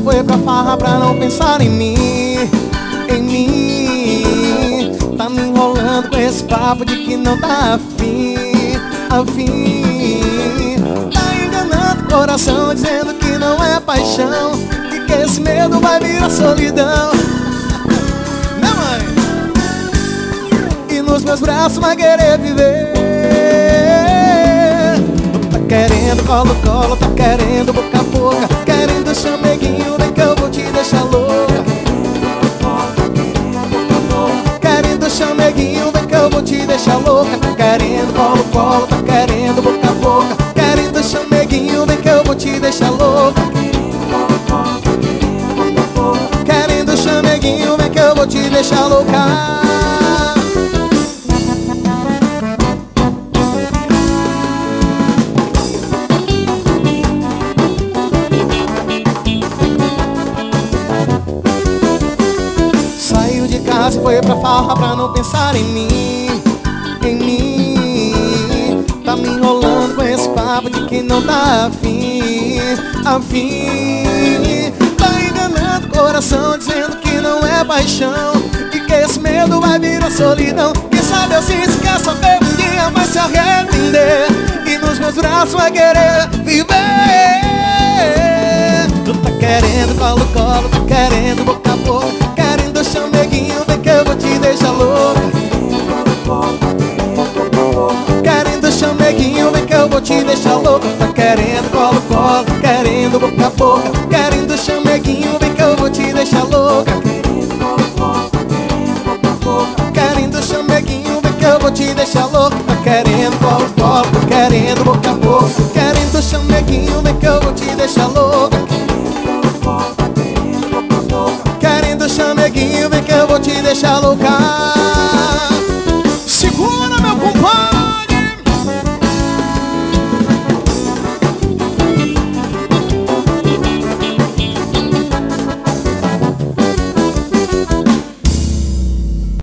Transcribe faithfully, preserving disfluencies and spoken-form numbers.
foi pra farra pra não pensar em mim, em mim. Tá me enrolando com esse papo de que não tá afim, afim. Tá enganando o coração dizendo que não é paixão, e que esse medo vai virar solidão. Né, mãe? E nos meus braços vai querer viver. Tá querendo colo, colo, tá querendo boca a boca, querendo chameguinho, vem que eu vou te deixar louca. Querendo chameguinho, vem que eu vou te deixar louca. Tá querendo colo, colo, tá querendo boca a boca, querendo chameguinho, vem que eu vou te deixar louca. Querendo chameguinho, vem que eu vou te deixar louca. Se foi pra farra pra não pensar em mim, em mim. Tá me enrolando com esse papo de que não tá afim, afim. Tá enganando o coração dizendo que não é paixão, e que esse medo vai virar solidão. Quem sabe assim se quer saber, um dia vai se arrepender, e nos meus braços vai querer viver. Tu tá querendo colo, colo, tá querendo boca a boca, querendo chameguinho, vem que eu vou te deixar louca. Querendo chameguinho, vem que eu vou te deixar louca. Tá querendo colo, colo, querendo boca a boca, querendo chameguinho, vem que eu vou te deixar louca. Querendo chameguinho, vem que eu vou te deixar louca. Tá querendo colo, colo, querendo boca a boca, querendo chameguinho, vem que eu vou te deixar louca. Querendo chameguinho, vem que eu vou te deixar louca.